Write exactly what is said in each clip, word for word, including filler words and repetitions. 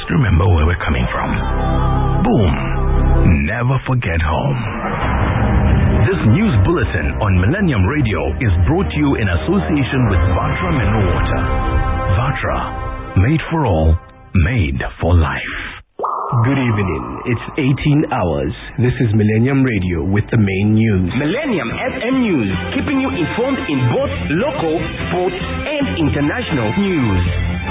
remember where we're coming from. Boom. Never forget home. This news bulletin on Millennium Radio is brought to you in association with Vatra Mineral Water. Vatra, made for all, made for life. Good evening. It's eighteen hours. This is Millennium Radio with the main news. Millennium F M News, keeping you informed in both local, sports, and international news.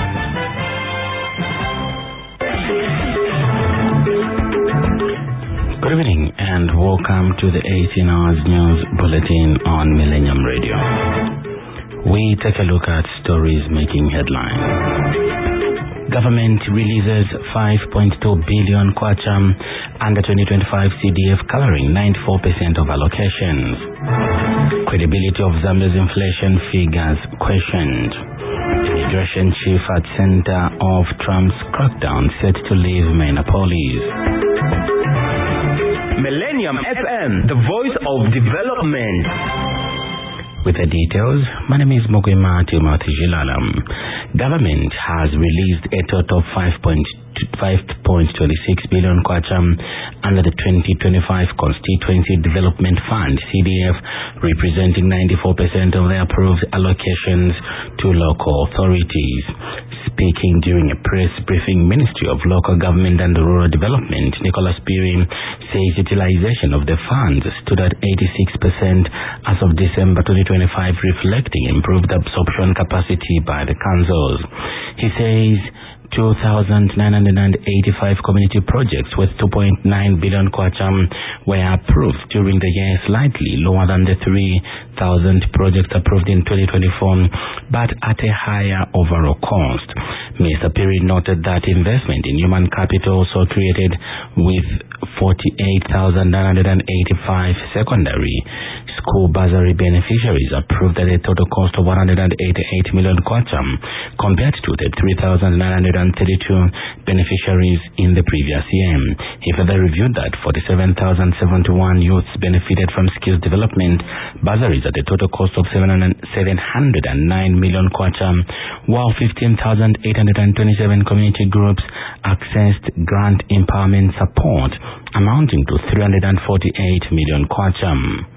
Good evening and welcome to the eighteen hours news bulletin on Millennium Radio. We take a look at stories making headlines. Government releases five point two billion kwacha under twenty twenty-five C D F, covering ninety-four percent of allocations. Credibility of Zambia's inflation figures questioned. Immigration chief at center of Trump's crackdown set to leave Minneapolis. Millennium F M, the voice of development. With the details, my name is Mogwema Timothy-Jilalam. Government has released a total of five point two six billion kwacha under the twenty twenty-five Constituency Development Fund C D F, representing ninety-four percent of the approved allocations to local authorities. Speaking during a press briefing, Ministry of Local Government and Rural Development, Nicholas Pirin, says utilization of the funds stood at eighty-six percent as of December twenty twenty-five, reflecting improved absorption capacity by the councils. He says two thousand nine hundred eighty-five community projects worth two point nine billion kwacha were approved during the year, slightly lower than the three thousand projects approved in twenty twenty-four, but at a higher overall cost. Mister Perry noted that investment in human capital also created with forty-eight thousand nine hundred eighty-five secondary school bursary beneficiaries approved at a total cost of one hundred eighty-eight million kwacha, compared to the three thousand nine hundred thirty-two beneficiaries in the previous year. He further reviewed that forty-seven thousand seventy-one youths benefited from skills development bursaries at a total cost of seven hundred nine million kwacha, while fifteen thousand eight hundred twenty-seven community groups accessed grant empowerment support amounting to three hundred forty-eight million kwacha.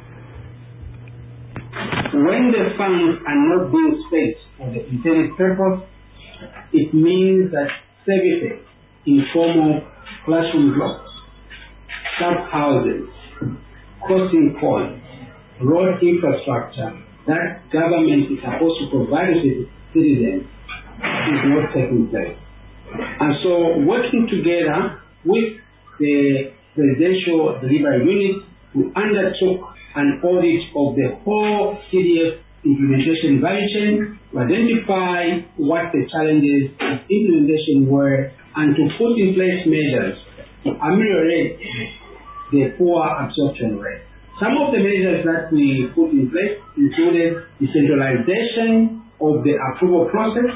When the funds are not being spent for the intended purpose, it means that services in form of classroom blocks, sub-houses, crossing points, road infrastructure that government is supposed to provide to citizens is not taking place. And so working together with the Presidential Delivery Unit, we undertook an audit of the whole C D F implementation value chain to identify what the challenges of implementation were and to put in place measures to ameliorate the poor absorption rate. Some of the measures that we put in place included decentralization of the approval process.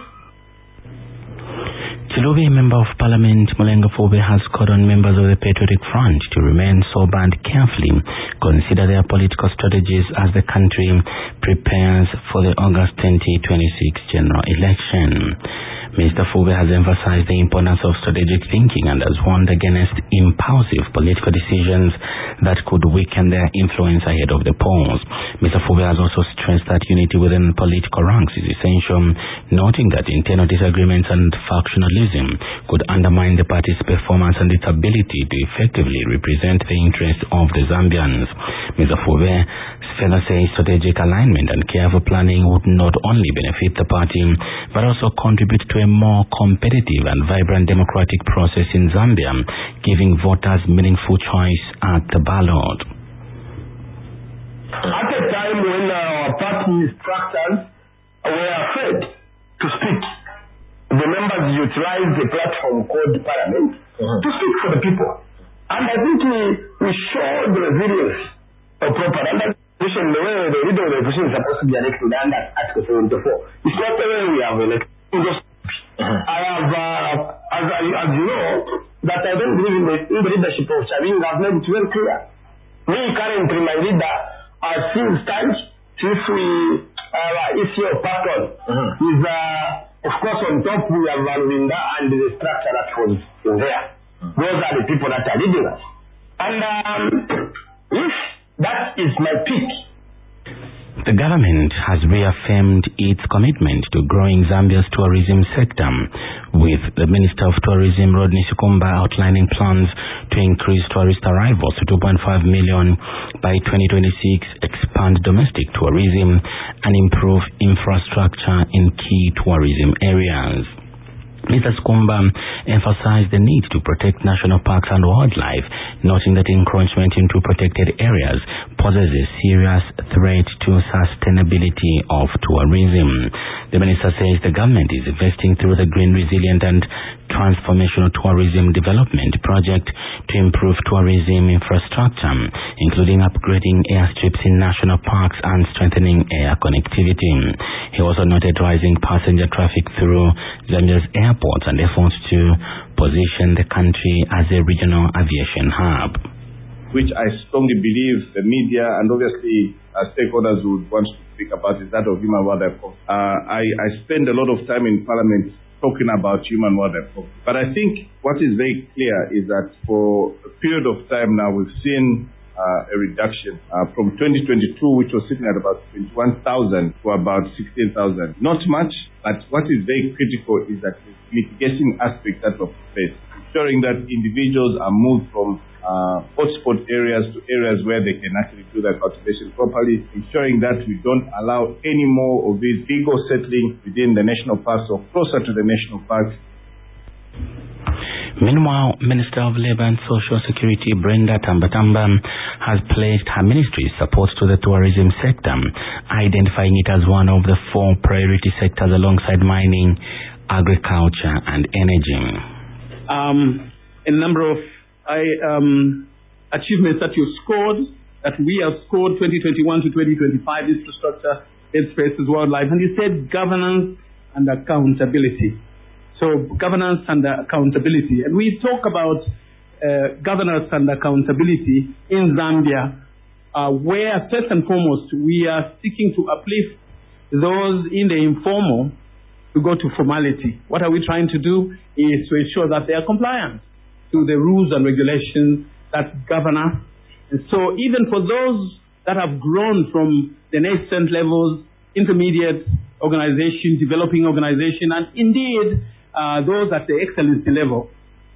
Chilubi, Member of Parliament Mulenga Fube, has called on members of the Patriotic Front to remain sober and carefully consider their political strategies as the country prepares for the August twenty twenty-six general election. Mister Fube has emphasized the importance of strategic thinking and has warned against impulsive political decisions that could weaken their influence ahead of the polls. Mister Fube has also stressed that unity within political ranks is essential, noting that internal disagreements and factionalism could undermine the party's performance and its ability to effectively represent the interests of the Zambians. Mister Fube further says strategic alignment and careful planning would not only benefit the party, but also contribute to a more competitive and vibrant democratic process in Zambia, giving voters meaningful choice at the ballot. At a time when our party structures were afraid to speak, the members utilized the platform called Parliament uh-huh. to speak for the people. And I think we, we showed resilience of proper understanding the way the leader of the opposition is supposed to be elected under Article seventy-four. It's not the way we have elected. Uh-huh. I have, uh, as, I, as you know, that I don't believe in the, in the leadership of Chavin. I've made it very clear. Me currently, my leader, as things stand, since we, uh, issue of pardon, uh-huh. is uh, Of course, on top we have Valuinda and the structure that was in there. Mm-hmm. Those are the people that are leading us. And um, if that is my pick. The government has reaffirmed its commitment to growing Zambia's tourism sector, with the Minister of Tourism, Rodney Sikumba, outlining plans to increase tourist arrivals to two point five million by twenty twenty-six, expand domestic tourism, and improve infrastructure in key tourism areas. Mister Sikumba emphasized the need to protect national parks and wildlife, noting that encroachment into protected areas poses a serious threat to sustainability of tourism. The minister says the government is investing through the Green Resilient and Transformational Tourism Development Project to improve tourism infrastructure, including upgrading airstrips in national parks and strengthening air connectivity. He also noted rising passenger traffic through Zambia's airports and efforts to position the country as a regional aviation hub. Which I strongly believe the media and obviously uh, stakeholders would want to speak about is that of human wildlife. Uh, I, I spend a lot of time in Parliament talking about human wildlife. But I think what is very clear is that for a period of time now we've seen uh, a reduction uh, from twenty twenty-two, which was sitting at about twenty-one thousand to about sixteen thousand. Not much, but what is very critical is that the mitigation aspect that of place, ensuring that individuals are moved from uh, hotspot areas to areas where they can actually do their cultivation properly, ensuring that we don't allow any more of these illegal settling within the national parks or closer to the national parks. Meanwhile, Minister of Labour and Social Security Brenda Tambatamba has pledged her ministry's support to the tourism sector, identifying it as one of the four priority sectors alongside mining, agriculture and energy. Um, a number of I, um, achievements that you scored, that we have scored twenty twenty-one to twenty twenty-five, infrastructure, health spaces, wildlife, and you said governance and accountability. So governance and accountability. And we talk about uh, governance and accountability in Zambia, uh, where first and foremost we are seeking to uplift those in the informal to go to formality. What are we trying to do is to ensure that they are compliant to the rules and regulations that govern us. And so even for those that have grown from the nascent levels, intermediate organization, developing organization, and indeed Uh, those at the excellency level.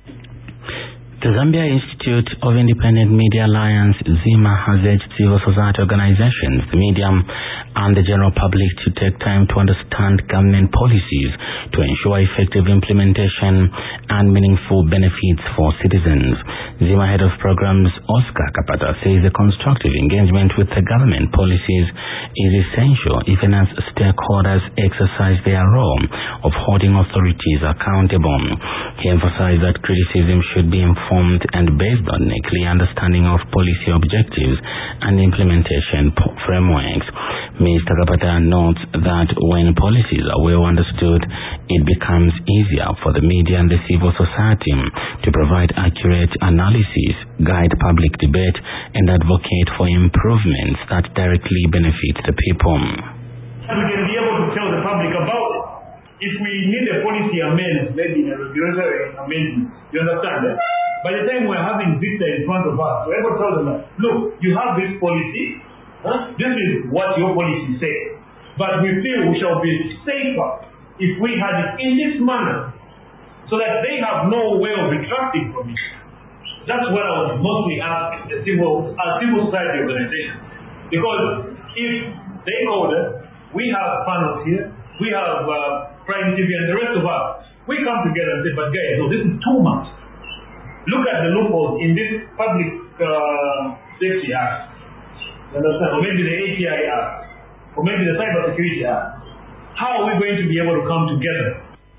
The Zambia Institute of Independent Media Alliance, ZIMA, has urged civil society organizations, the media, and the general public to take time to understand government policies to ensure effective implementation and meaningful benefits for citizens. ZIMA Head of Programs Oscar Kapata says the constructive engagement with the government policies is essential even as stakeholders exercise their role of holding authorities accountable. He emphasized that criticism should be informed and based on a clear understanding of policy objectives and implementation frameworks. Mister Kapata notes that when policies are well understood, it becomes easier for the media and the civil society to provide accurate analysis, guide public debate, and advocate for improvements that directly benefit the people. We can be able to tell the public about it. If we need a policy amendment, maybe a regulatory amendment, you understand that? By the time we're having Victor in front of us, we're able to tell them that, look, you have this policy, huh? This is what your policy says. But we feel we shall be safer if we had it in this manner, so that they have no way of retracting from it. That's what I was mostly asking the civil, uh, civil society organization. Because if they order, we have panels here, we have uh, Prime T V and the rest of us, we come together and say, but guys, no, this is too much. Look at the loopholes in this Public uh, Safety Act, understand? Or maybe the A T I Act, or maybe the Cyber Security Act. How are we going to be able to come together?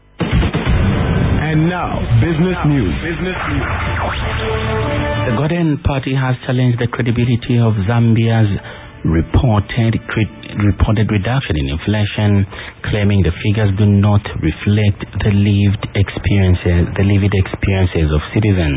And now, business news. Business news. The Gordon Party has challenged the credibility of Zambia's reported reported reduction in inflation, claiming the figures do not reflect the lived experiences the lived experiences of citizens.